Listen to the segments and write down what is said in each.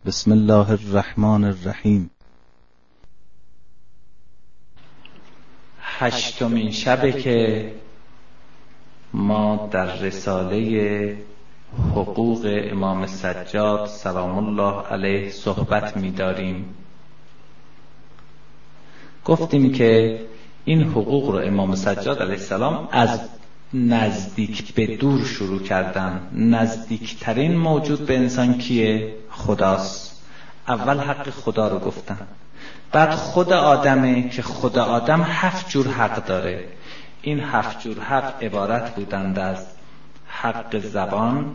بسم الله الرحمن الرحیم. 8مین شبه که ما در رساله حقوق امام سجاد سلام الله علیه صحبت می‌داریم. گفتیم که این حقوق رو امام سجاد علیه السلام از نزدیک به دور شروع کردن. نزدیکترین موجود به انسان کیه؟ خداست. اول حق خدا رو گفتن، بعد خود آدمه که خود آدم 7 جور حق داره. این 7 جور حق عبارت بودند از حق زبان،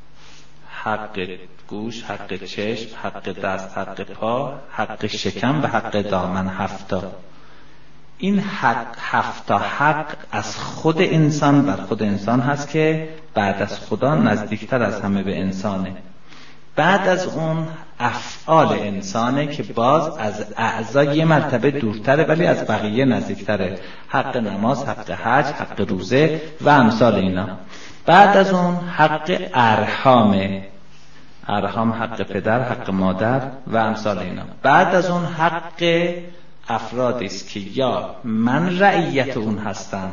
حق گوش، حق چشم، حق دست، حق پا، حق شکم و حق دامن. 7. این حق 7 حق از خود انسان بر خود انسان هست که بعد از خدا نزدیکتر از همه به انسانه. بعد از اون افعال انسانه که باز از اعضا یه مرتبه دورتره ولی از بقیه نزدیکتره. حق نماز، حق حج، حق روزه و امثال اینا. بعد از اون حق ارحامه، ارحام حق پدر، حق مادر و امثال اینا. بعد از اون حق افرادی است که یا من رعیت اون هستم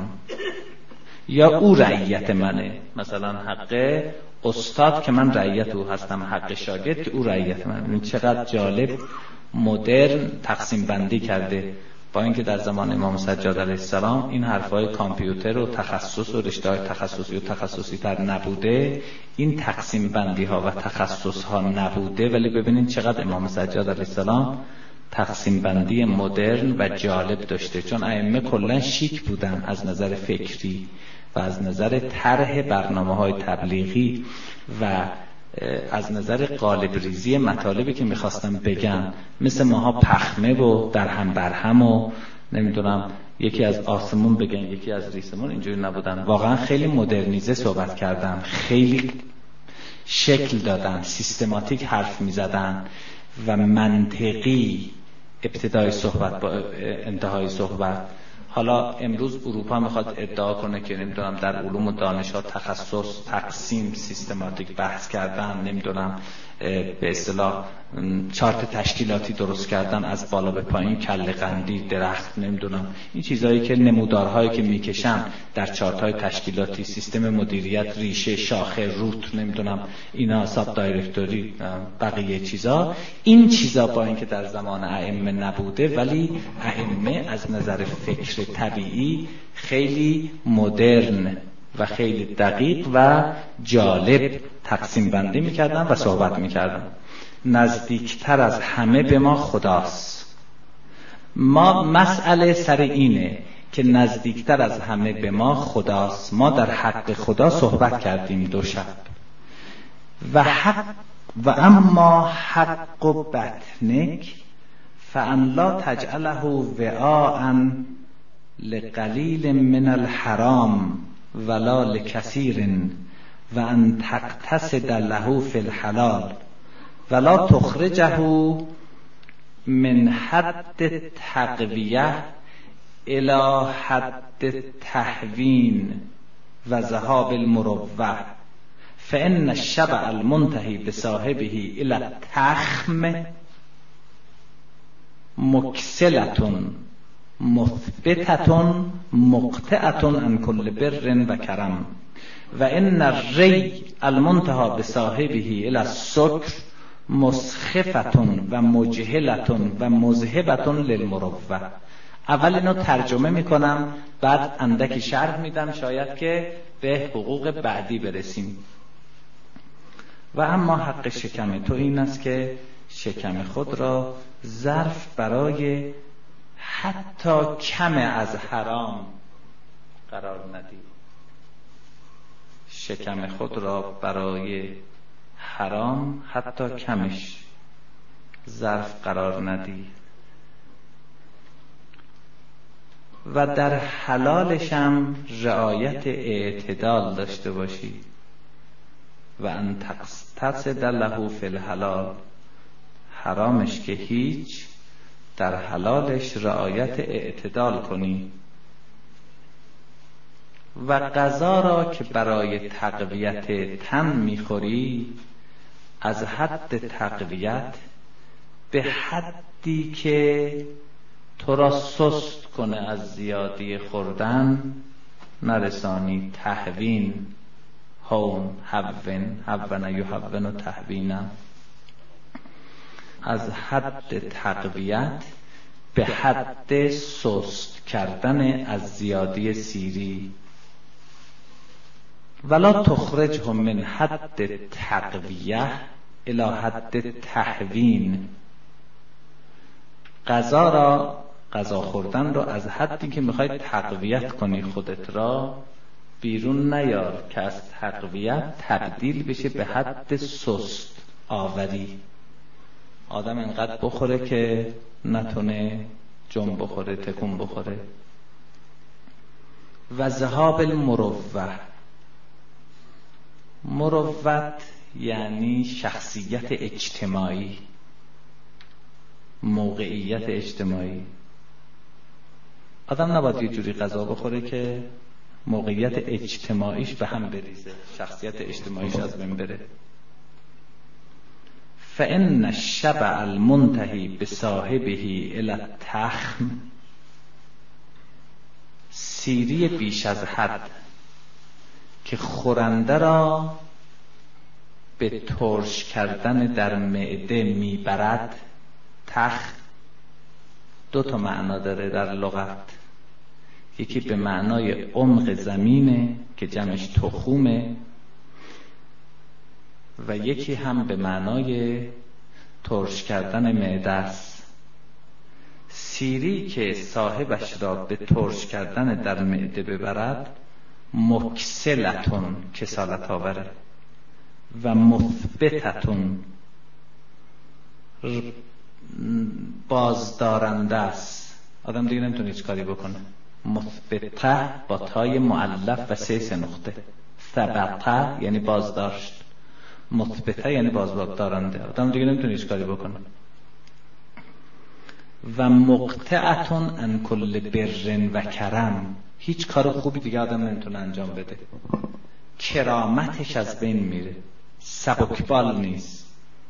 یا او رعیت منه. مثلا حق استاد که من رعیت او هستم، حق شاگرد که او رعیت منه. این چقدر جالب مدرن تقسیم بندی کرده، با اینکه در زمان امام سجاد علیه السلام این حرفای کامپیوتر و تخصص و رشته‌های تخصصی و تخصصی تر نبوده، این تقسیم بندی ها و تخصص ها نبوده. ولی ببینید چقدر امام سجاد علیه السلام تقسیم بندی مدرن و جالب داشته، چون ائمه کلا شیک بودن از نظر فکری و از نظر طرح برنامه‌های تبلیغی و از نظر قالب ریزی مطالبی که می‌خواستن بگن. مثل ماها پخمه و درهم برهم و نمیدونم یکی از آسمون بگن یکی از ریسمون، اینجوری نبودن. واقعا خیلی مدرنیزه صحبت کردن، خیلی شکل دادن، سیستماتیک حرف می‌زدن و منطقی ابتدای صحبت با انتهای صحبت. حالا امروز اروپا میخواد ادعا کنه که نمیدونم در علوم و دانش‌ها تخصص، تقسیم، سیستماتیک بحث کردن، نمیدونم به اصطلاح چارت تشکیلاتی درست کردن از بالا به پایین، کله قندی، درخت، نمیدونم این چیزایی که نمودارهایی که میکشن در چارت‌های تشکیلاتی، سیستم مدیریت، ریشه، شاخه، روت، نمیدونم اینا، ساب دایرکتوری، بقیه چیزا. این چیزا با اینکه در زمان ائمه نبوده ولی ائمه از نظر فکر طبیعی خیلی مدرن و خیلی دقیق و جالب تقسیم بندی میکردن و صحبت میکردن. نزدیکتر از همه به ما خداست. ما مسئله سر اینه که نزدیکتر از همه به ما خداست. ما در حق خدا صحبت کردیم 2 شب. و اما حق بطنک فان لا تجعله وعاء لقلیل من الحرام ولا لکثیر و ان تقتصد له فی الحلال ولا تخرجه من حد التقویه الى حد التهوین و ذهاب المروه فان الشبع المنتهی بصاحبه الى التخم مکسلة مثبتة مقطعة عن كل بر و کرم و ان الری المنتهى بصاحبه الى السکر مسخفة و مجهلة و مذهبة للمروه. اول اینو ترجمه میکنم بعد اندکی شرح میدم شاید که به حقوق بعدی برسیم. و اما حق شکم تو این است که شکم خود را ظرف برای حتی کم از حرام قرار ندی. شکم خود را برای حرام حتی کمش ظرف قرار ندی و در حلالش هم رعایت اعتدال داشته باشی. و ان تقتصد له فی الحلال، حرامش که هیچ، در حلالش رعایت اعتدال کنی. و غذا را که برای تقویت تن میخوری از حد تقویت به حدی که تو را سست کنه از زیادی خوردن نرسانی. تهوین، هون، هون یهون و تهوینا، از حد تقویت به حد سست کردن از زیادی سیری. ولا تخرجهم من حد تقویه الی حد تهوین. غذا خوردن را از حدی که میخوای تقویت کنی خودت را بیرون نیار که از تقویت تبدیل بشه به حد سست آوری. آدم انقدر بخوره که نتونه جنب بخوره، تکون بخوره. و ذهاب المروه. مروت یعنی شخصیت اجتماعی، موقعیت اجتماعی. آدم نباید یه جوری غذا بخوره که موقعیت اجتماعیش به هم بریزه، شخصیت اجتماعیش از بین بره. فإن الشبع المنتهی بصاحبه الی التخم. سیری بیش از حد که خورنده را به ترش کردن در معده میبرد. تخ دو تا معنا داره در لغت. یکی به معنای عمق زمینه که جمعش تخومه و یکی هم به معنای ترش کردن معده است. سیری که صاحبش را به ترش کردن در معده ببرد مکسلتون، کسالت آوره، و مثبتتون، بازدارنده است. آدم دیگه نمیتونه هیچ کاری بکنه. مثبته با تای مؤلف و 3 نقطه. ثبته یعنی بازداشت، مثبته یعنی بازدارنده. آدم دیگه نمیتونه هیچ کاری بکنه. و مقطعتون ان کل بر و کرم. هیچ کار خوبی دیگه آدم نمیتونه انجام بده. کرامتش از بین میره، سبکبال نیست.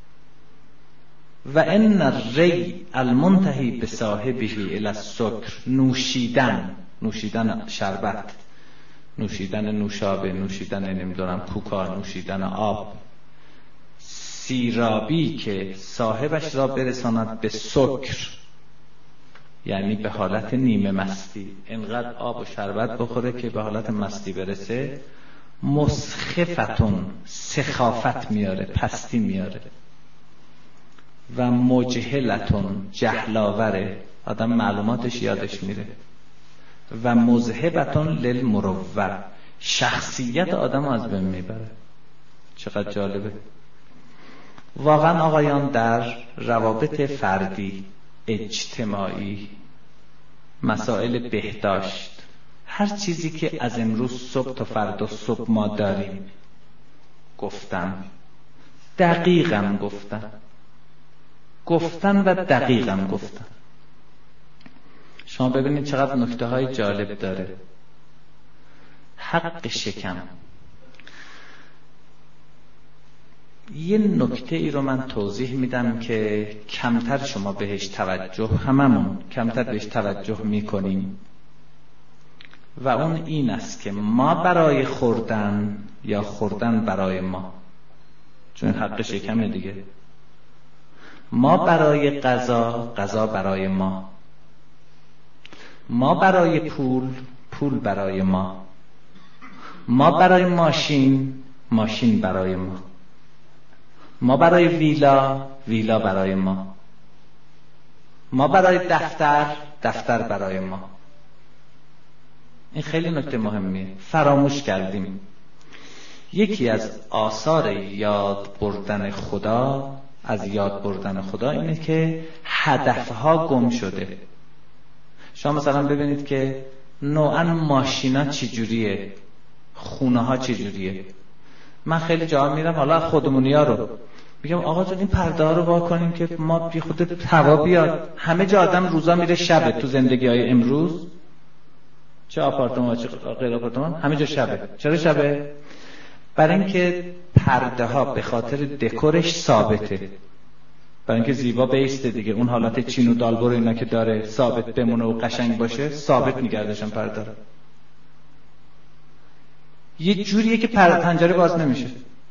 و ان الری المنتهی به صاحبه الی السکر. نوشیدن شربت، نوشیدن نوشابه، نوشیدن نمیدونم کوکا، نوشیدن آب. سیرابی که صاحبش را برساند به سکر، یعنی به حالت نیمه مستی، اینقدر آب و شربت بخوره که به حالت مستی برسه. مسخفتون، سخافت میاره، پستی میاره. و مجهلتون، جهلاوره، آدم معلوماتش یادش میره. و مذهبتون للمروه، شخصیت آدم از بین میبره. چقدر جالبه. واقعا آقایان در روابط فردی، اجتماعی، مسائل بهداشت، هر چیزی که از امروز صبح تا فردا صبح ما داریم، دقیقاً گفتن و دقیقاً گفتن. شما ببینید چقدر نکته های جالب داره. حق شکم. یه نکته ای رو من توضیح میدم که کمتر شما بهش توجه، هممون کمتر بهش توجه میکنیم، و اون این است که ما برای خوردن یا خوردن برای ما، چون حق شکمه دیگه. ما برای غذا، غذا برای ما. ما برای پول، پول برای ما. ما برای ماشین، ماشین برای ما. ما برای ویلا، ویلا برای ما. ما برای دفتر، دفتر برای ما. این خیلی نکته مهمیه، فراموش کردیم. یکی از آثار یاد بردن خدا، از یاد بردن خدا اینه که هدفها گم شده. شما مثلا ببینید که نوعا ماشینا چی جوریه، خونه ها چی جوریه. من خیلی جا میرم، حالا خودمونی ها رو میگم آقا جون این پرده ها رو وا کنیم که ما بی خود هوا بیاد. همه جا آدم روزا میره شبه، تو زندگی های امروز چه آپارتمان چه غیر آپارتمان همه جا شبه. چرا شبه؟ برای اینکه پرده ها به خاطر دکورش ثابته. برای اینکه زیبا بیسته دیگه، اون حالت چین و دالبر اینا که داره ثابت بمونه و قشنگ باشه، ثابت نگردشن پرده رو. یه جوریه که پنجره باز نمیشه.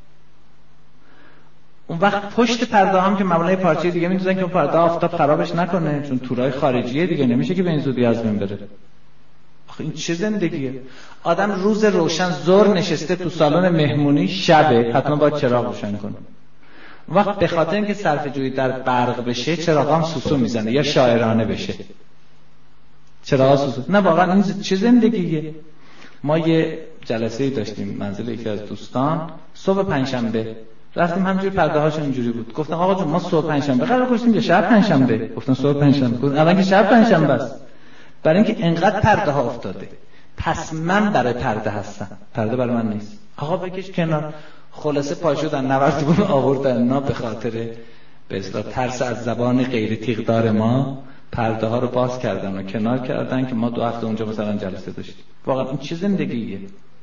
اون وقت پشت پرده هم که معمولا پارچه دیگه می‌ذارن که اون پرده آفتاب خرابش نکنه، چون تورای خارجیه دیگه، نمیشه که به این زودی از بین بره. آخه این چه زندگیه؟ آدم روز روشن ظهر نشسته تو سالن مهمونی، شبه حتما باید چراغ روشن کنه. اون وقت به خاطر اینکه صرفه‌جویی در برق بشه، چراغا هم سوسو میزنه یا شاعرانه بشه. چراغا سوسو. نه واقعا این چه زندگیه؟ ما یه جلسه‌ای داشتیم منزل یکی از دوستان، صبح پنجشنبه رفتیم، همینجوری پرده هاش اینجوری بود. گفتم آقا جون ما صبح پنجشنبه قرار گذاشتیم یا شب پنجشنبه؟ گفتن صبح پنجشنبه. گفتم الان که شب پنجشنبه است. برای اینکه انقدر پرده ها افتاده، پس من برای پرده هستم، پرده برای من نیست. آقا بکش کنار. خلاصه پاشدن نوردون آوردن اینا به خاطر به اصطلاح ترس از زبان غیر تیغدار ما، پرده ها رو باز کردن و کنار کردن که ما 2 هفته اونجا مثلا جلسه داشتیم. واقعا این چه زندگیه؟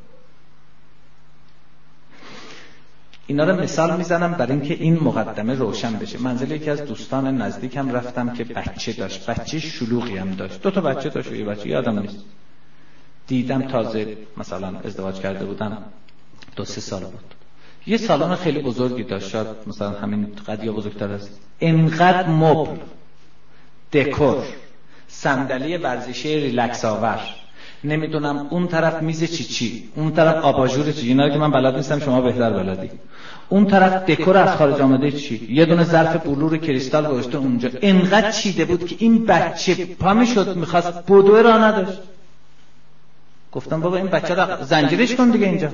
اینا رو مثال میزنم برای اینکه این مقدمه روشن بشه. منزل یکی از دوستان نزدیکم رفتم که بچه داشت، بچه شلوغی هم داشت، 2 تا بچه داشت و یه بچه یادم نیست. دیدم تازه مثلا ازدواج کرده بودن، 2-3 سال بود. یه سالن خیلی بزرگی داشت، شاید مثلا همین قد یا بزرگتر است. انقدر مبل، دکور، صندلی ورزشی ریلکس آور، نمیدونم اون طرف میز چی، اون طرف آباژور چی، اینا که من بلد نیستم، شما بهتر بلدی. اون طرف دکور از خارج آمده چی، یه دونه ظرف بلور کریستال گذاشته اونجا. انقدر چیده بود که این بچه پا میشد میخواست بدوه راه نداشت. گفتم بابا این بچه رو زنجیرش کن دیگه اینجا.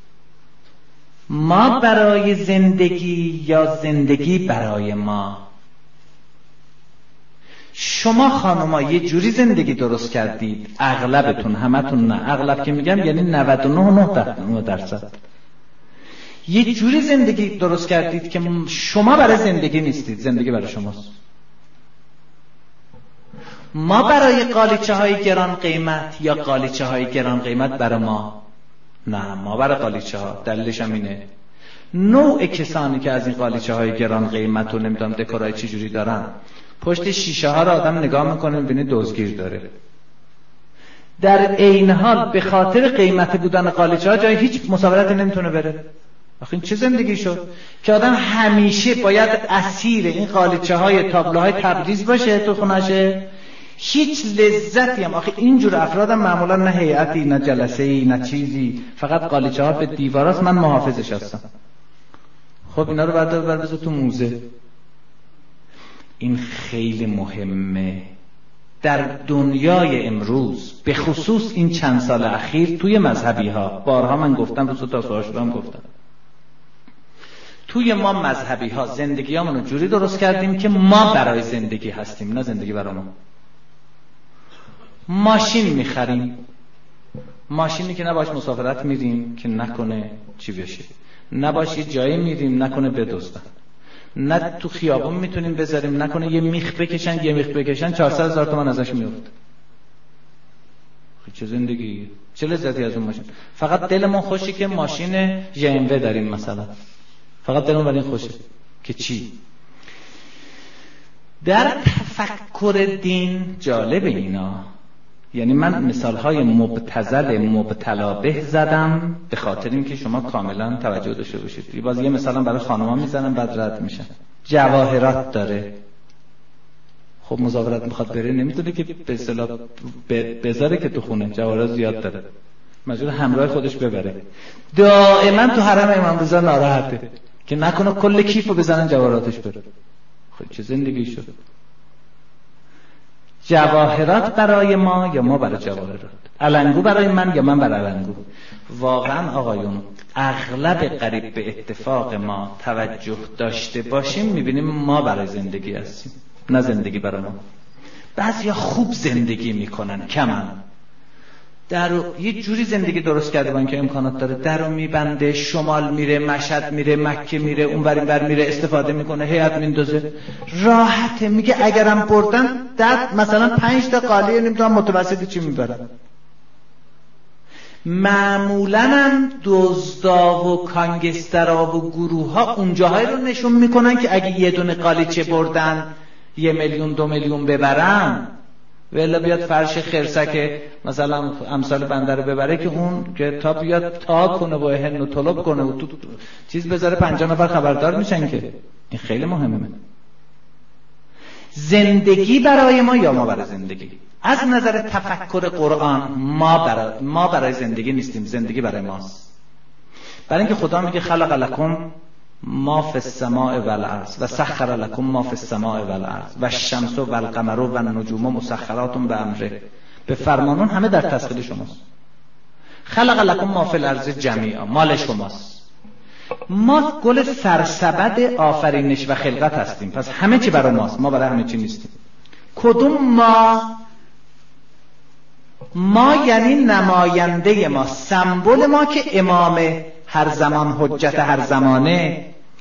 ما برای زندگی یا زندگی برای ما؟ شما خانوما یه جوری زندگی درست کردید، اغلبتون، همتون نه، اغلب که میگم یعنی 99.9%، یه جوری زندگی درست کردید که شما برای زندگی نیستید، زندگی برای شماست. ما برای قالیچه های گران قیمت یا قالیچه های گران قیمت برای ما؟ نه، ما برای قالیچه ها. دلیلش هم اینه نوع کسانی که از این قالیچه های گران قیمت و نمیدونم دکورای چه جوری دارن، پشت شیشه ها رو آدم نگاه میکنه میبینه دزدگیر داره. در عین حال به خاطر قیمت بودن قالیچه ها جای هیچ مسافرتی نمیتونه بره. آخه این چه زندگی شد که آدم همیشه باید اسیر این قالیچه های تابلوهای تبریز باشه تو خونشه؟ هیچ لذتی هم. آخه اینجور افراد هم معمولا نه هیئتی، نه جلسه‌ای، نه چیزی، فقط قالیچه ها به دیواراست، من محافظش هستم. خب اینا رو بردار تو موزه. این خیلی مهمه در دنیای امروز، به خصوص این چند سال اخیر توی مذهبی ها. بارها من گفتم، روز تا سواشو هم گفتم، توی ما مذهبی ها زندگیامون رو جوری درست کردیم که ما برای زندگی هستیم، نه زندگی برای ما. ماشین میخریم، ماشینی که نباش مسافرت میریم که نکنه چی بشه، نباش یه جایی میریم نکنه بدزدن، نه تو خیابون میتونیم بذاریم نکنه یه میخ بکشن 400,000 تومان ازش میفته. چه زندگی، چه لذتی از اون ماشین. فقط دلمون خوشی که ماشین ژمو داریم مثلا، فقط دلمون برای این خوشه که چی. در تفکر دین جالب اینا، یعنی من مثالهای مبتلا به زدم به خاطر اینکه شما کاملا توجه داشته باشید. باز یه مثلا برای خانم‌ها میزنم بعد رد میشن. جواهرات داره، خب مزاورت میخواد بره، نمیتونه که به اصطلاح بذاره که تو خونه، جواهرات زیاد داره، مجبور همراه خودش ببره. دائما تو حرم امام رضا ناراحته که نکنه کل کیفو بزنن جواهراتش بره. خب چه زندگی شد؟ جواهرات برای ما یا ما برای جواهرات؟ علنگو برای من یا من برای علنگو؟ واقعا آقایون اغلب قریب به اتفاق ما توجه داشته باشیم میبینیم ما برای زندگی هستیم، نه زندگی برای ما. بعضیا خوب زندگی میکنن، کمن، یه جوری زندگی درست کرده با اینکه امکانات داره، درو میبنده، شمال میره، مشهد میره، مکه میره، اونور اینور میره، استفاده میکنه، هیئت میندازه، راحته. میگه اگرم بردن مثلا 5 تا قالیه نمیدونم متوسطی چی میبرن. معمولاً هم دزدا و کانگسترا و گروه ها اونجاهایی رو نشون میکنن که اگه یه دونه قالیچه بردن 1 میلیون 2 میلیون ببرن، ولی بیاد فرش خرسک مثلا امثال بنده رو ببره که اون که تا بیاد تا کنه و هن و طلب کنه و تو چیز بذاره 50 نفر خبردار میشن که این خیلی مهمه. زندگی برای ما یا ما برای زندگی؟ از نظر تفکر قرآن ما برای زندگی نیستیم، زندگی برای ماست. برای اینکه خدا میگه خلق لکم ما فی السماء والارض و سخر لکم ما فی السماء والارض و الشمس والقمر والنجوم مسخرات بامره، به فرمانون همه در تسخیر شماست. خلق لکم ما فی الارض جمیعا، مال شماست. ما گل سرسبد آفرینش و خلقت هستیم، پس همه چی برای ماست، ما برای همه چی نیستیم. کدوم ما یعنی نماینده ما، سمبل ما که امام هر زمان، حجت هر زمانه.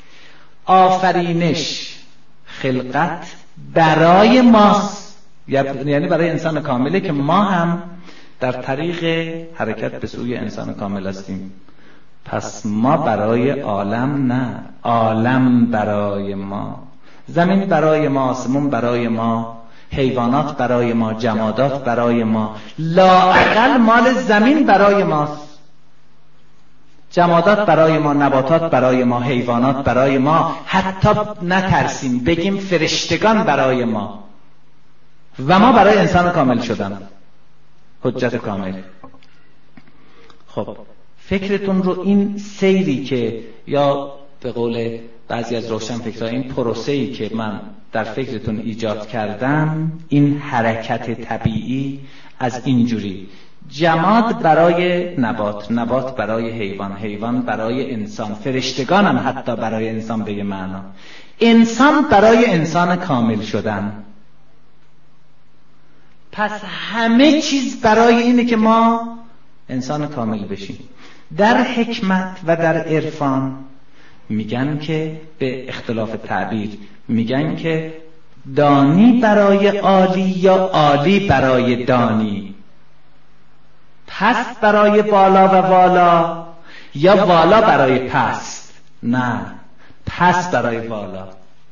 آفرینش خلقت برای ماست، یعنی برای انسان کامله که ما هم در طریق حرکت به سوی انسان کامل هستیم. پس ما برای عالم نه، عالم برای ما. زمین برای ما، آسمون برای ما، حیوانات برای ما، جمادات برای ما. لااقل مال زمین برای ماست، جمادات برای ما، نباتات برای ما، حیوانات برای ما. حتی نترسیم بگیم فرشتگان برای ما و ما برای انسان کامل شدن، حجت کامل. خب فکرتون رو این سیری که یا به قول بعضی از روشنفکرها این پروسه‌ای که من در فکرتون ایجاد کردم، این حرکت طبیعی از اینجوری: جماد برای نبات، نبات برای حیوان، حیوان برای انسان، فرشتگان هم حتی برای انسان به یه معنا، انسان برای انسان کامل شدن. پس همه چیز برای اینه که ما انسان کامل بشیم. در حکمت و در عرفان میگن که به اختلاف تعبیر میگن که دانی برای عالی یا عالی برای دانی، پست برای بالا و والا یا والا برای پست. نه، پست برای والا،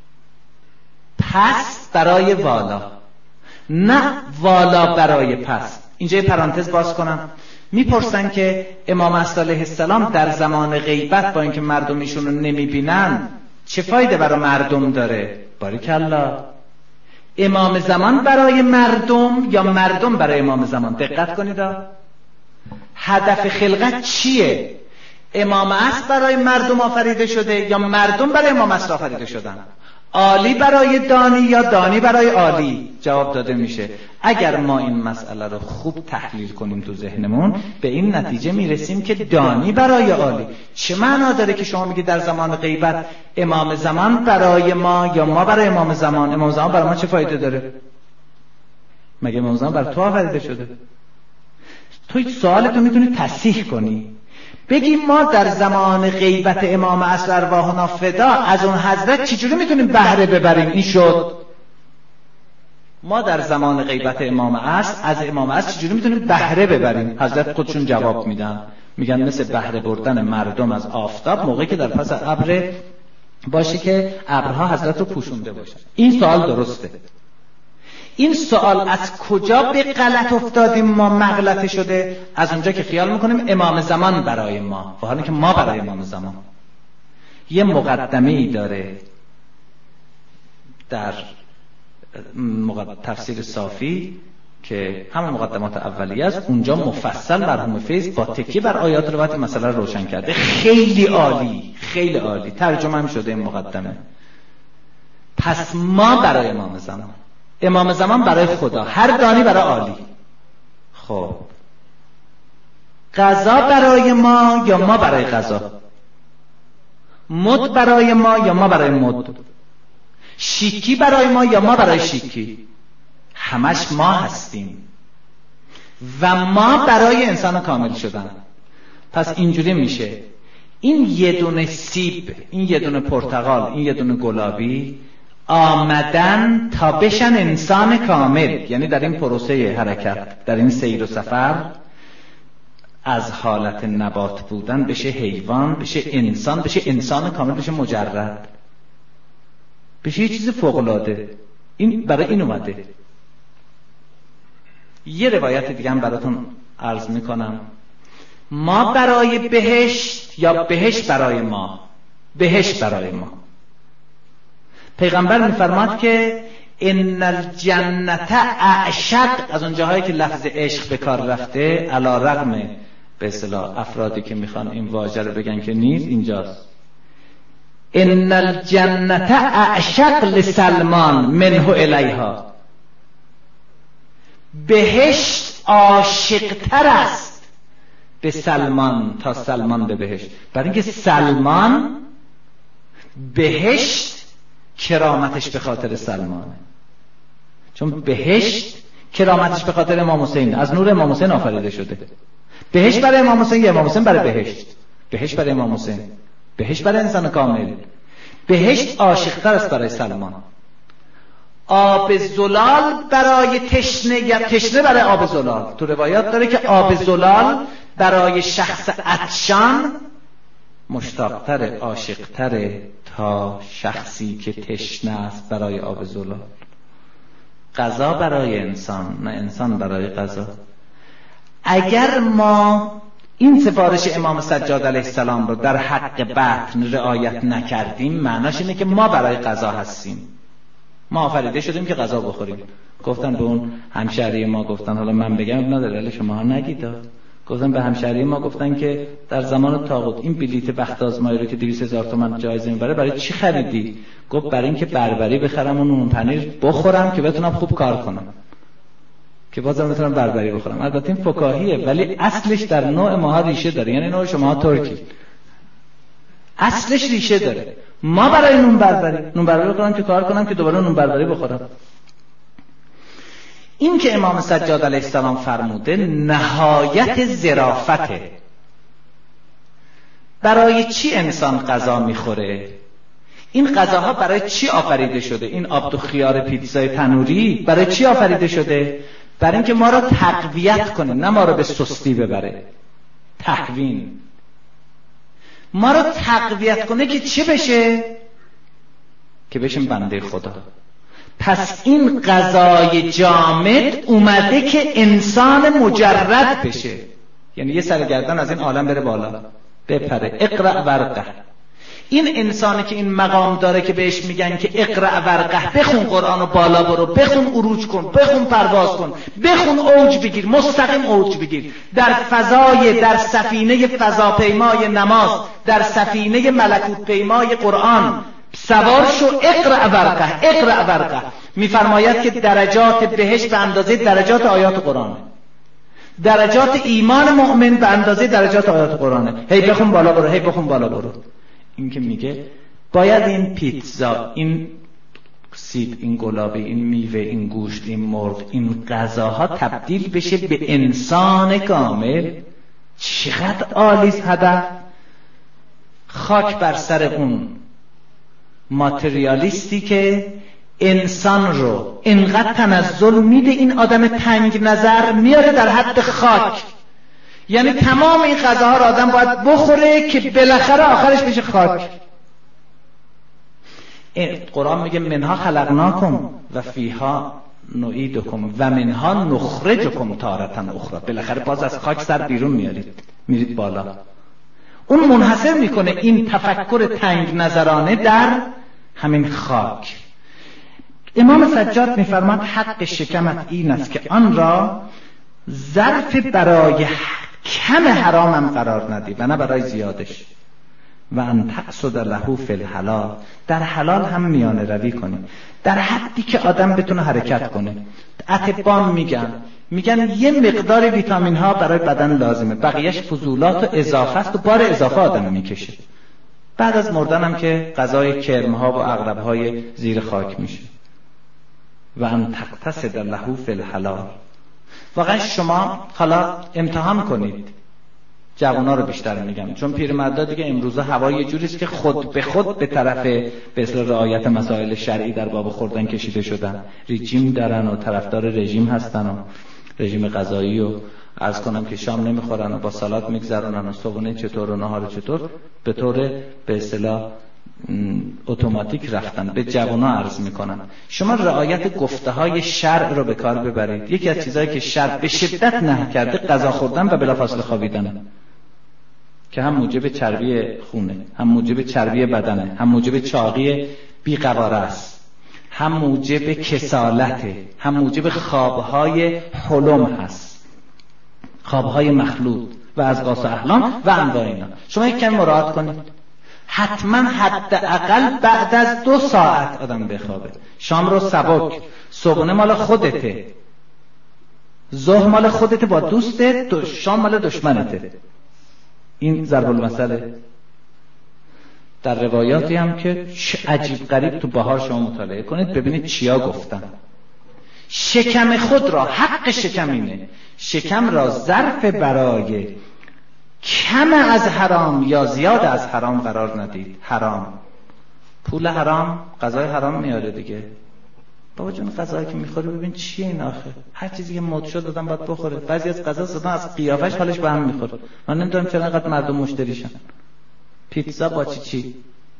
پست برای والا، نه والا برای پست. اینجا یه پرانتز باز کنم. میپرسن که امام عصر علیه السلام در زمان غیبت با اینکه مردم ایشونو نمیبینن چه فایده برای مردم داره؟ باریکالله. امام زمان برای مردم یا مردم برای امام زمان؟ دقت کنید. هدف خلقت چیه؟ امام عصر برای مردم آفریده شده یا مردم برای امام عصر آفریده شدن؟ عالی برای دانی یا دانی برای عالی؟ جواب داده میشه اگر ما این مسئله رو خوب تحلیل کنیم تو ذهنمون به این نتیجه میرسیم که دانی برای عالی. چه معنا داره که شما میگید در زمان غیبت امام زمان برای ما یا ما برای امام زمان؟ امام زمان برای ما چه فایده داره؟ مگه امام زمان برای تو آفریده شده؟ تو این سوالتو میتونی تصحیح کنی، بگیم ما در زمان غیبت امام عصر ارواحنا فدا از اون حضرت چجوری میتونیم بهره ببریم؟ این شد. ما در زمان غیبت امام عصر از امام عصر چجوری میتونیم بهره ببریم؟ حضرت خودشون جواب میدن، میگن مثل بهره بردن مردم از آفتاب موقعی که در پس ابر باشه که ابرها حضرت رو پوشونده باشن. این سوال درسته. این سوال از کجا به غلط افتادیم ما مغلطه شده؟ از اونجا که خیال میکنیم امام زمان برای ما، و حالا که ما برای امام زمان. یه مقدمه ای داره در تفسیر صافی که همه مقدمات اولیه است، اونجا مفصل مرحوم فیض با تکیه بر آیات روایت مسئله رو روشن کرده. خیلی عالی، خیلی عالی ترجمه هم شده این مقدمه. پس ما برای امام زمان، امام زمان برای خدا، هر دانی برای عالی. خب قضا برای ما یا ما برای قضا؟ مد برای ما یا ما برای مد؟ شیکی برای ما یا ما برای شیکی؟ همش ما هستیم و ما برای انسان کامل شدن. پس اینجوری میشه این یه دونه سیب، این یه دونه پرتقال، این یه دونه گلابی آمدن تا بشن انسان کامل. یعنی در این پروسه حرکت، در این سیر و سفر از حالت نبات بودن بشه حیوان، بشه انسان، بشه انسان کامل، بشه مجرد، بشه یه چیز فوق‌العاده. این برای این اومده. یه روایت دیگه هم براتون عرض میکنم. ما برای بهشت یا بهشت برای ما؟ بهشت برای ما. پیغمبر میفرماد که ان الجنت اعشق، از اون جاهایی که لفظ عشق به کار رفته علی رغم به اصطلاح افرادی که میخوان این واژه رو بگن که نیست، اینجاست. ان الجنت اعشق لسلمان منه الیها، بهشت عاشق‌تر است به سلمان تا سلمان به بهشت. برای اینکه سلمان بهشت کرامتش به خاطر سلمانه، چون بهشت کرامتش به خاطر امام حسین، از نور امام حسین آفریده شده. بهشت برای امام حسین یا امام حسین برای بهشت؟ بهشت برای امام حسین، بهشت برای انسان کامل. بهشت عاشق‌تر است برای سلمان. آب زلال برای تشنه یا تشنه برای آب زلال. تو روایات داره که آب زلال برای شخص عطشان مشتاق‌تر، عاشق‌تر تا شخصی که تشنه است برای آب زلال. غذا برای انسان، نه انسان برای غذا. اگر ما این سفارش امام سجاد علیه السلام رو در حق بطن رعایت نکردیم، معناش اینه که ما برای غذا هستیم. ما آفریده شدیم که غذا بخوریم. گفتن به اون همشهری ما، گفتن حالا من بگم نداره ولی شما ها نگید، گفتن به همشهری ما، گفتن که در زمان طاغوت این بلیت بخت آزمایی رو که 200,000 تومان جایزه میبره برای چی خریدی؟ گفت برای اینکه بربری بخرم و نون پنیر بخورم که بتونم خوب کار کنم، که بازم بتونم بربری بخورم. البته این فکاهیه ولی اصلش در نوع ماها ریشه داره، یعنی نوع شما ترکی اصلش ریشه داره. ما برای نون بربری بخورم که کار کنم که دوباره نون بربری بخورم. این که امام سجاد علیه السلام فرموده نهایت ظرافته. برای چی انسان غذا میخوره؟ این غذاها برای چی آفریده شده؟ این آب و خیار پیتزای تنوری برای چی آفریده شده؟ برای اینکه ما رو تقویت کنه، نه ما رو به سستی ببره. تقوین ما رو تقویت کنه که چی بشه؟ که بشیم بنده خدا. پس این غذای جامد اومده که انسان مجرد بشه، یعنی یه سرگردن از این عالم بره بالا، بپره. اقرأ ورقه. این انسانی که این مقام داره که بهش میگن که اقرأ ورقه، بخون قرآن و بالا برو، بخون عروج کن، بخون پرواز کن، بخون اوج بگیر، مستقیم اوج بگیر، در فضای، در سفینه فضاپیمای نماز، در سفینه ملکوت پیمای قرآن سوار شو. اقرأ ورقه، اقرأ ورقه. میفرماید که درجات بهشت به اندازه درجات آیات قرآنه، درجات ایمان مؤمن به اندازه درجات آیات قرآنه. هی بخون بالا برو، هی بخون بالا برو. این که میگه باید این پیتزا، این سیب، این گلابی، این میوه، این گوشت، این مرغ، این غذاها تبدیل بشه به انسان کامل. چقدر عالیست هدف. خاک بر سر اون ماتریالیستی که انسان رو اینقدر تنزل میده، این آدم تنگ نظر میاره در حد خاک. یعنی تمام این غذاها رو آدم باید بخوره که بالاخره آخرش بشه خاک. قرآن میگه منها خلقناکم و فیها نعیدکم و منها نخرجکم تارة اخرى. بالاخره باز از خاک سر بیرون میارید، میرید بالا. اون منحصر میکنه این تفکر تنگ نظرانه در همین خاک. امام سجاد میفرماد حق شکمت این است که آن را ظرف برای کم حرامم قرار ندی و نه برای زیادش. و ان تقصد له فی الحلال، در حلال هم میانه روی کنی، در حدی که آدم بتونه حرکت کنه. اطباء میگن یه مقدار ویتامین ها برای بدن لازمه، بقیهش فضولات و اضافه است و بار اضافه آدم میکشه. بعد از مردن هم که غذای کرم ها و عقرب های زیر خاک میشه. و ان تقتصد له فی الحلال. واقعا شما حالا امتحان کنید، جوانا رو بیشتر میگم، چون پیرمردا دیگه امروزه هوا یه جوریست که خود به خود به طرف به اصطلاح رعایت مسائل شرعی در باب خوردن کشیده شدن. رژیم دارن و طرفدار رژیم هستن و رژیم غذایی و عرض کنم که شام نمیخورن و با سالاد میگذرونن و صبحونه چطور و نهار چطور، به طور به اصطلاح اتوماتیک رفتن به جوانا عرض میکنن. شما رعایت گفته های شرع رو به کار ببرید. یکی از چیزهایی که شرع به شدت نهی کرده غذا خوردن و بلافاصله خوابیدن، که هم موجب چربی خونه، هم موجب چربی بدنه، هم موجب چاقی بی‌قواره است، هم موجب کسالته، هم موجب خوابهای حلم هست، خوابهای مخلوط و ازقاص احلام و انواع اینا. شما یک کمی مراعات کنید. حتما حداقل بعد از 2 ساعت آدم بخوابه. شام رو سبک، صبحونه مال خودته، ظهر مال خودته با دوستت، شام مال دشمنته. این ضرب المثله. در روایاتی هم که عجیب غریب تو بهار شما مطالعه کنید ببینید چیا گفتن. شکم خود را، حق شکم اینه، شکم را ظرف برای کم از حرام یا زیاد از حرام قرار ندید. حرام، پول حرام، غذای حرام میاره دیگه. بابا جون غذایی که میخوری ببین چیه این آخه؟ هر چیزی که مد شد دادن باید بخوره. بعضی از غذا زدن از قیافش حالش به هم میخوره. من نمیدونم چرا اینقدر مردم مشتریشن. پیتزا با چی؟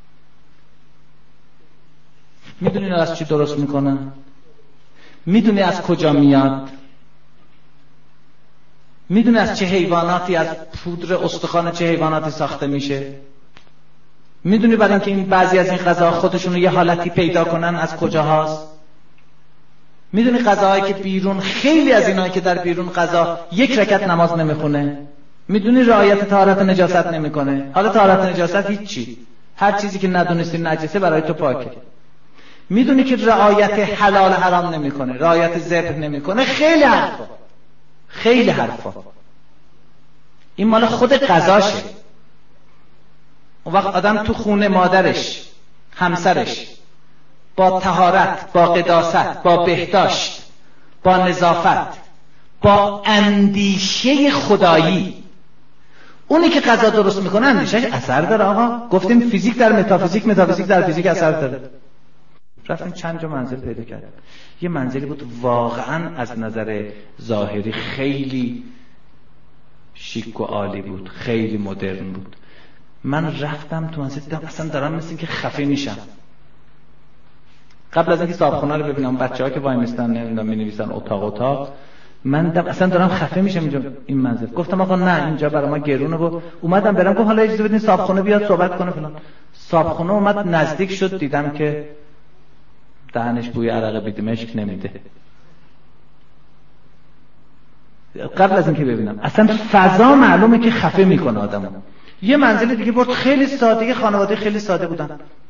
میدونین از چی درست میکنن؟ میدونی از کجا میاد؟ میدونی از چه حیواناتی، از پودر استخوان چه حیواناتی ساخته میشه؟ میدونی برای اینکه این بعضی از این غذا خودشون رو یه حالتی پیدا کنن از کجا هاست؟ میدونی غذاهایی که بیرون، خیلی از اینایی که در بیرون غذا 1 رکعت نماز نمیخونه، میدونی رعایت طهارت و نجاست نمیکنه. حالا طهارت و نجاست هیچی، هر چیزی که ندونستی نجسه برای تو پاکه. میدونی که رعایت حلال حرام نمیکنه، رعایت ذبح نمیکنه، خیلی حرفا. این مال خود غذاشه. اون وقت آدم تو خونه مادرش، همسرش با طهارت، با قداست، با بهداشت، با نظافت، با اندیشه خدایی، اونی که غذا درست میکنه اندیشهش اثر داره. آقا گفتیم فیزیک در متافیزیک، متافیزیک در فیزیک اثر داره. رفتیم چند جا منزل پیدا کردیم. یه منزلی بود واقعا از نظر ظاهری خیلی شیک و عالی بود، خیلی مدرن بود. من رفتم تو منزل دیدم اصلا دارم مثل این که خفه میشم. قبل از اینکه صاحبخونه رو ببینم، بچه‌ها که وای میستن نمیدونم مینویسن اتاق، من اصلا دارم خفه میشم اینجا این منزل. گفتم آقا نه اینجا برای ما گرونه. و اومدم برم گفت حالا اجازه بدین صاحبخونه بیاد صحبت کنه فلان. صاحبخونه اومد نزدیک شد، دیدم که دهنش بوی عرق بیدمشک نمیده. قبل از اینکه ببینم اصلا فضا معلومه که خفه میکنه آدمو. یه منزل دیگه برد خیلی ساده، یه خانواده خیلی ساده بودن،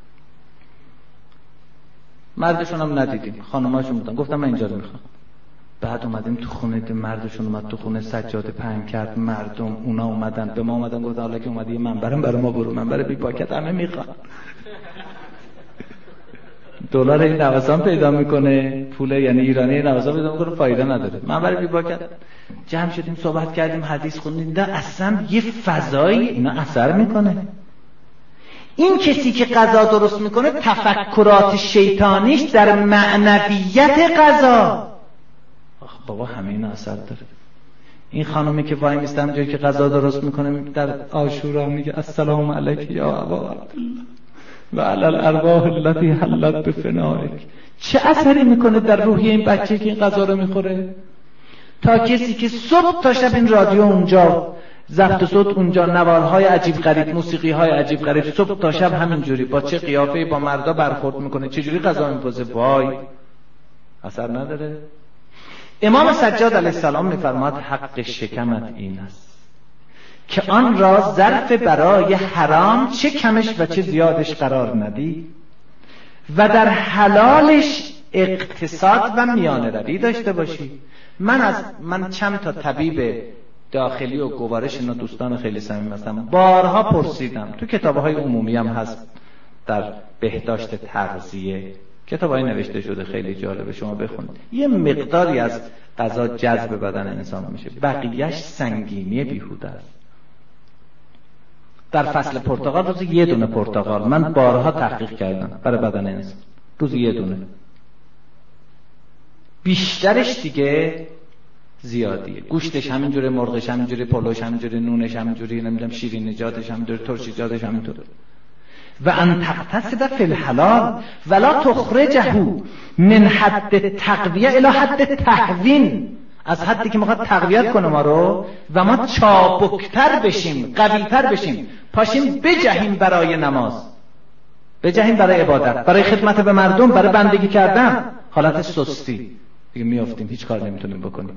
مردشون هم ندیدیم، خانماشون بودن. گفتم من اینجا رو میخوام. بعد اومدیم تو خونه، مردشون اومد تو خونه، سجاده پهن کرد، مردم اونا اومدن به ما اومدن گفتن حالا که اومدی یه منبرم برای ما برو، منبر بی پاکت همه میخوان. دلار این نوسان پیدا میکنه، پول یعنی ایرانی نوسان پیدا میکنه، فایده نداره. منبر بی پاکت جمع شدیم، صحبت کردیم، حدیث خوندیم، اصلا یه فضایی اینا اثر میکنه. این کسی که غذا درست میکنه تفکرات شیطانیش در معنویت غذا، بابا همین اثر داره. این خانومی که وای میستم جایی که غذا درست میکنه در عاشورا میگه السلام علیک یا ابا عبدالله و علی الارواح التي حلت بفنائک. چه اثری میکنه در روحی این بچه که این غذا رو میخوره؟ تا کسی که صبح تا شب این رادیو اونجا، ضبط صوت اونجا، نوارهای عجیب غریب، موسیقی‌های عجیب غریب، صبح تا شب همینجوری با چه قیافه‌ای با مردا برخورد میکنه، چه جوری غذا میپزه، وای اثر نداره. امام سجاد علیه السلام میفرماد حق شکمت این است که آن را ظرف برای حرام چه کمش و چه زیادش قرار ندی و در حلالش اقتصاد و میانه روی داشته باشی. من چند تا طبیب داخلی و گوارش اینا دوستان خیلی صمیمی هستم، بارها پرسیدم، تو کتاب‌های عمومی هم هست در بهداشت تغذیه، کتابای نوشته شده خیلی جالبه شما بخونید. یه مقداری از غذا جذب بدن انسان میشه، بقیه‌اش سنگینی بیهوده است. در فصل پرتقال روزی 1 دونه پرتقال من بارها تحقیق کردم برای بدن انسان، روزی 1 دونه، بیشترش دیگه زیادیه. گوشتش همینجوره، مرغش همینجوره، پلوش همینجوره، نونش همینجوره، نمیدونم شیرین نجاتش همینجوره، ترش نجاتش همینطوره. و ان تقتصد فی الحلال ولا تخرجه من حد تقویه الی حد تهوین، از حدی که میخواد تقویت کنه ما رو و ما چابکتر بشیم، قویتر بشیم، پاشیم بجهیم برای نماز، بجهیم برای عبادت، برای خدمت به مردم، برای بندگی کردن. حالت سستی دیگه میافتیم، هیچ کار نمیتونیم بکنیم.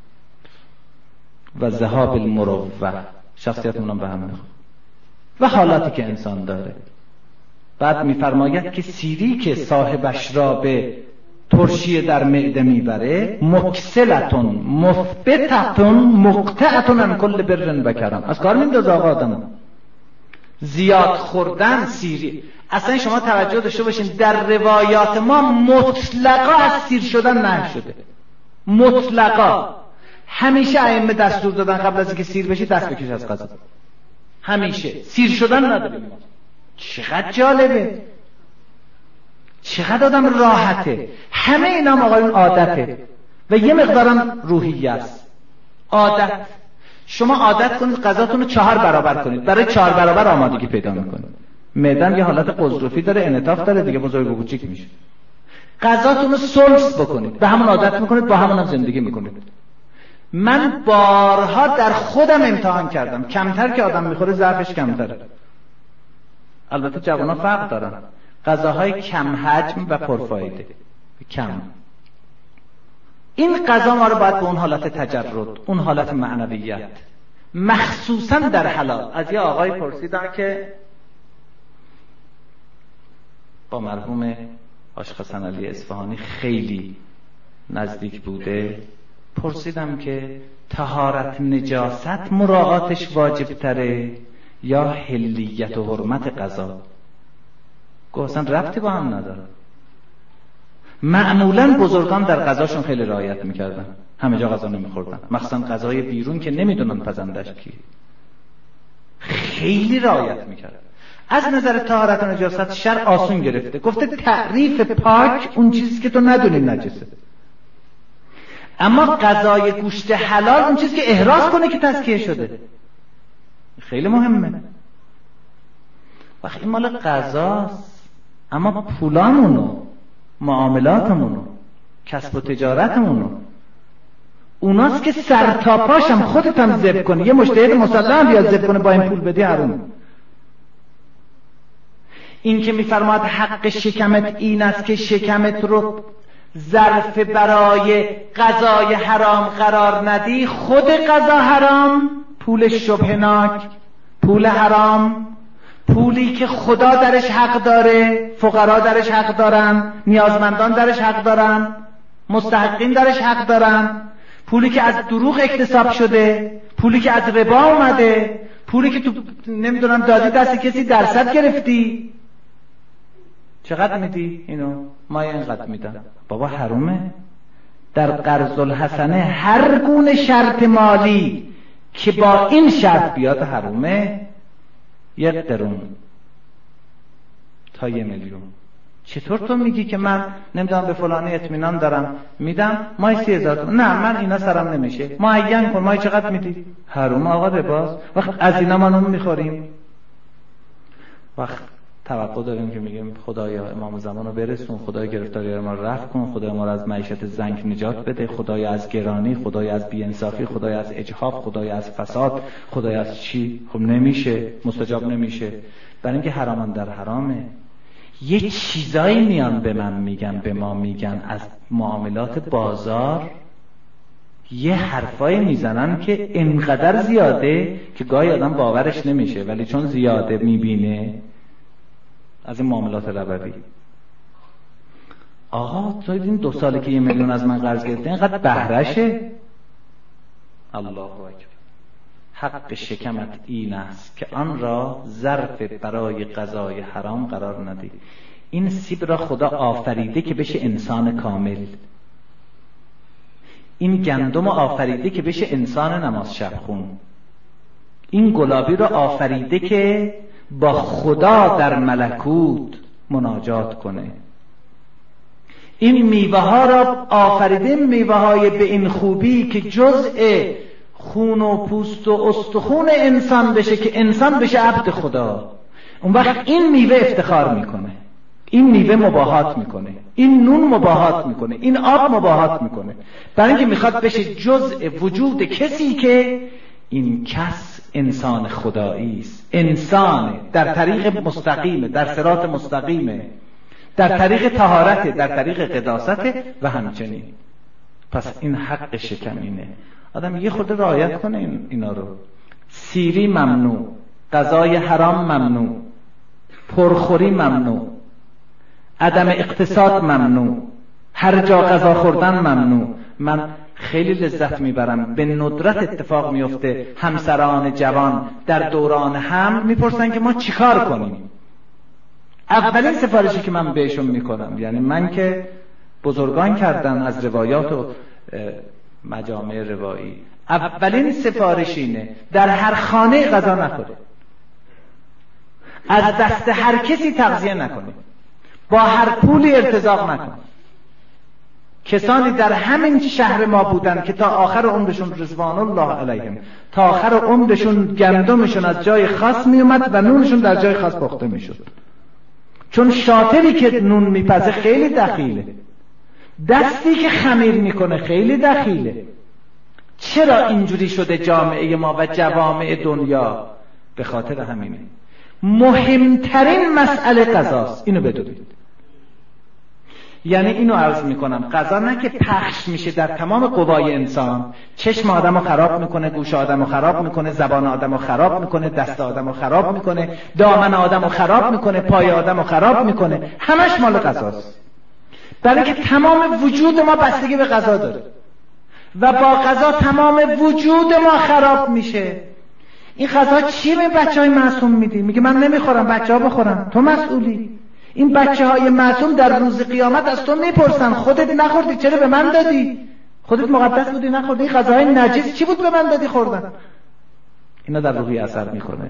و ذهاب المروه، شخصیتمون هم به هم میخوره و حالاتی که انسان داره. بعد میفرماید که سیری که صاحبش را به ترشی در معده میبره، مکسلتون مثبتتون مقطعتون عن کل بر و کرم، از کار میندازه آقا آدمو. زیاد خوردن سیری، اصلا شما توجه داشته باشین در روایات ما مطلقا از سیر شدن نهی شده، مطلقا. همیشه ائمه دستور دادن قبل از اینکه سیر بشی دست بکش از غذا، همیشه. سیر شدن نداریم. چقدر جالبه، چقدر آدم راحته. همه اینا آقایون عادته و یه مقدارم روحیه است. عادت. شما عادت کنید غذاتون رو 4 برابر کنید، برای 4 برابر آمادگی پیدا میکنید. معدن یه حالت قضروفی داره، انعطاف داره دیگه، بزرگ و کوچیک میشه. غذاتون رو سلس بکنید، به همون عادت میکنید، با همون هم زندگی میکنید. من بارها در خودم امتحان کردم، کمتر که آدم میخوره ضعفش کمتره. البته جوانا فرق دارن، غذاهای کم حجم و پرفایده کم. این غذا ما رو باید به اون حالت تجرد، اون حالت معنویت، مخصوصا در حلال. از یه آقای پرسیدم که با مرحوم آشق حسن علی اصفهانی خیلی نزدیک بوده، پرسیدم که طهارت نجاست مراعاتش واجب تره یا حلیت و حرمت غذا؟ گفت اصلا ربطی با هم نداره. معمولا بزرگان در غذاشون خیلی رعایت میکردن، همه جا غذا نمیخوردن، مخصوصا غذای بیرون که نمیدونن پزندش کی، خیلی رعایت میکردن. از نظر طهارت و نجاست شرع آسون گرفته، گفته تعریف پاک اون چیزی که تو ندونی نجسه، اما غذای گوشت حلال اون چیزی که احراز کنه که تزکیه شده. خیلی مهمه. وقتی این مال غذاست، اما پولامونو، معاملاتمونو، کسب و تجارتمونو، اوناست که سر تا پاشم خودت هم ذبح کنی، یه مجتهد مسلم بیاد ذبح کنه با این پول بدی حرام. این که میفرماد حق شکمت این است که شکمت رو ظرف برای غذای حرام قرار ندی، خود غذا حرام، پول شبهناک، پول حرام، پولی که خدا درش حق داره، فقرا درش حق دارن، نیازمندان درش حق دارن، مستحقین درش حق دارن، پولی که از دروغ اکتساب شده، پولی که از ربا اومده، پولی که تو نمیدونم دادی دست کسی درصد گرفتی. چقدر میدی اینو؟ ما اینقدر میدم. بابا حرومه. در قرض الحسنه هر گونه شرط مالی که با این شرط بیاد حرومه. 1 قرون تا 1 میلیون. چطور تو میگی که من نمیدونم به فلانی اطمینان دارم میدم مای 30,000 تومان؟ نه من اینا سرم نمیشه. معین کن مای چقدر میدی؟ حروم آقا رباست. وقت از اینا ما میخوریم. وقت توقع داریم که میگیم خدایا امام زمان رو برسون، خدایا گرفتاری ما رو رفع کن، خدایا ما رو از معیشت زنگ نجات بده، خدایا از گرانی، خدایا از بی‌انصافی، خدایا از اجحاف، خدایا از فساد، خدایا از چی؟ خب نمیشه، مستجاب نمیشه. برای اینکه حرامان در حرامه. یه چیزایی میان به من میگن، به ما میگن از معاملات بازار، یه حرفایی میزنن که اینقدر زیاده که گاهی آدم باورش نمیشه، ولی چون زیاده میبینه از این معاملات ربوی. آقا تو این 2 ساله که 1 میلیون از من قرض گرفته اینقدر بهرشه؟ الله اکبر. حق شکمت این است که آن را ظرف برای غذای حرام قرار ندی. این سیب را خدا آفریده که بشه انسان کامل. این گندم آفریده که بشه انسان نماز شب خون. این گلابی را آفریده که با خدا در ملکوت مناجات کنه. این میوه ها را آفریده، میوه های به این خوبی که جزء خون و پوست و استخون انسان بشه که انسان بشه عبد خدا. اون وقت این میوه افتخار میکنه، این میوه مباهات میکنه، این نون مباهات میکنه، این آب مباهات میکنه، برای اینکه میخواد بشه جزء وجود کسی که این کس انسان خدایی است، انسان در طریق مستقیمه، در صراط مستقیمه، در طریق طهارت، در طریق قداست و همچنین. پس این حق شکمینه، آدم یه خود رعایت کنه اینا رو. سیری ممنوع، غذای حرام ممنوع، پرخوری ممنوع، عدم اقتصاد ممنوع، هر جا غذا خوردن ممنوع. من خیلی لذت میبرم، به ندرت اتفاق میفته همسران جوان در دوران حمل میپرسن که ما چیکار کنیم. اولین سفارشی که من بهشون میکنم، یعنی من که بزرگان کردن از روایات و مجامع روایی، اولین سفارش اینه در هر خانه غذا نخوره، از دست هر کسی تغذیه نکنه، با هر پولی ارتزاق نکنه. کسانی در همین شهر ما بودن که تا آخر عمرشون رضوان الله علیهم، تا آخر عمرشون گندمشون از جای خاص می اومد و نونشون در جای خاص پخته می شد، چون شاطری که نون میپزه خیلی دخیله، دستی که خمیر میکنه خیلی دخیله. چرا اینجوری شده جامعه ما و جوامع دنیا؟ به خاطر همینه. مهمترین مسئله غذاست، اینو بدونید. یعنی اینو عرض میکنم، غذا نه که پخش میشه در تمام قوای انسان، چشم آدمو خراب میکنه، گوش آدمو خراب میکنه، زبان آدمو خراب میکنه، دست آدمو خراب میکنه، دامن آدمو خراب میکنه، پای آدمو خراب میکنه، همش مال غذاست. برای که تمام وجود ما بستگی به غذا داره و با غذا تمام وجود ما خراب میشه. این غذا چی به بچهای معصوم میدی؟ میگه من نمیخورم، بچه‌ها بخورن، تو مسئولی. این بچه‌های معصوم در روز قیامت از تو میپرسن خودت نخوردی چرا به من دادی؟ خودت مقدس بودی نخوردی؟ این غذاهای نجس چی بود به من دادی خوردن؟ اینا در روحی اثر میکنه.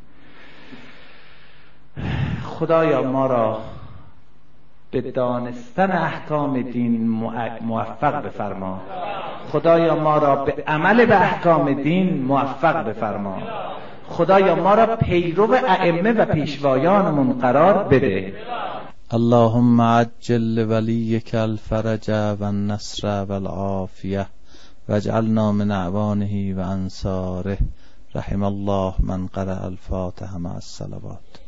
خدایا ما را به دانستن احکام دین موفق بفرما. خدایا ما را به عمل به احکام دین موفق بفرما. خدایا ما را پیرو ائمه و پیشوایانمون قرار بده. اللهم عجل ولیک الفرج و النصر و العافیه واجعلنا من اعوانه و انصاره. رحم الله من قرأ الفاتحه مع الصلوات.